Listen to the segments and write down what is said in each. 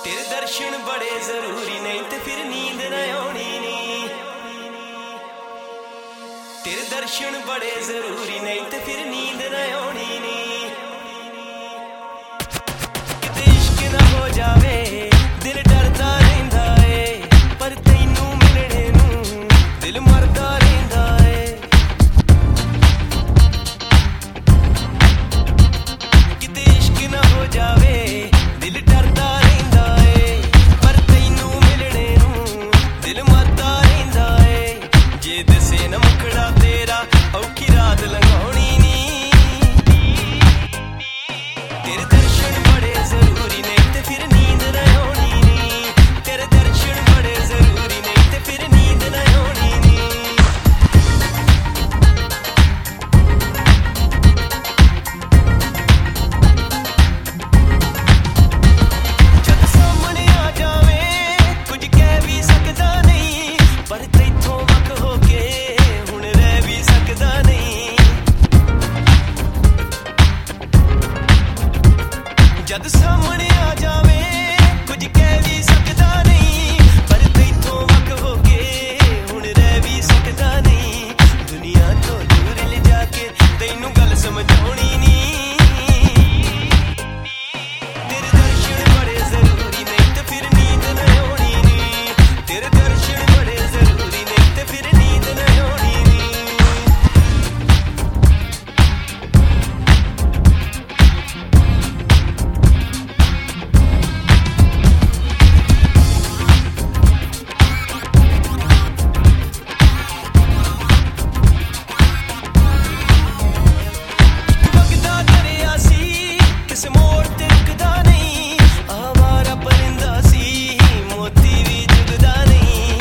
तेरे दर्शन बड़े जरूरी नहीं ते फिर नींद न आनी नहीं। तेरे दर्शन बड़े जरूरी नहीं ते फिर नींद न आनी नहीं। किते इश्क ना हो जावे दिल डरदा रहिंदा है, पर तैनू मिलने नू दिल मरदा रहिंदा है। किते इश्क ना हो जावे दिल डरदा रहिंदा है, पर तैनू मिलने नू दिल मरदा रहिंदा है। जे दसे न मुखड़ा तेरा औखी रात लंघाउणी नी। तेरे दर्शन बड़े जरूरी नहीं ते फिर नींद न आउणी नी। तेरे दर्शन बड़े जरूरी नहीं ते फिर नींद न आउणी नी। जद सामने आ जावे कुछ कह भी सकदा नहीं, पर तैथों वख हो के हुण रह भी सकदा नहीं। जद सामने आ जावे कुछ कह भी सकदा नहीं, पर तैथों वख हो के हुण रह भी सकदा नहीं। दुनिया तो दूर ले जाके तैनू गल समझाउणी नी। तेरे दर्शन बड़े जरूरी नहीं ते फिर नींद न आउणी नी। तेरे दर्शन बड़े जरूरी नहीं ते फिर नींद न आउणी नी। वगदा दरिया सी किस मोड़ ते रुकदा नहीं, आवारा परिंदा सी मोती भी जुगदा नहीं।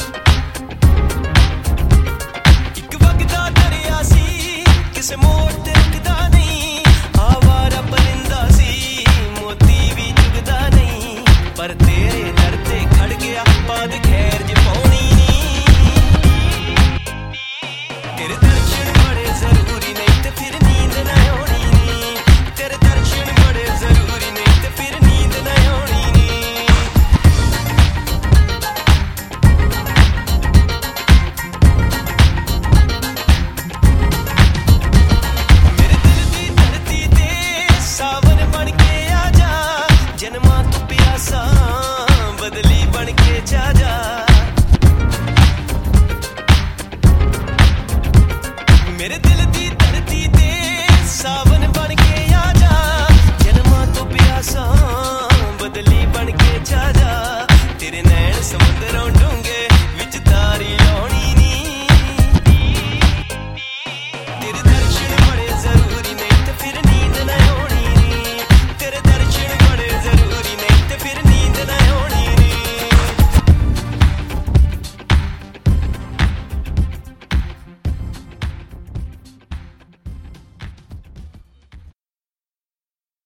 एक वगदा दरिया सी किस मोड़ ते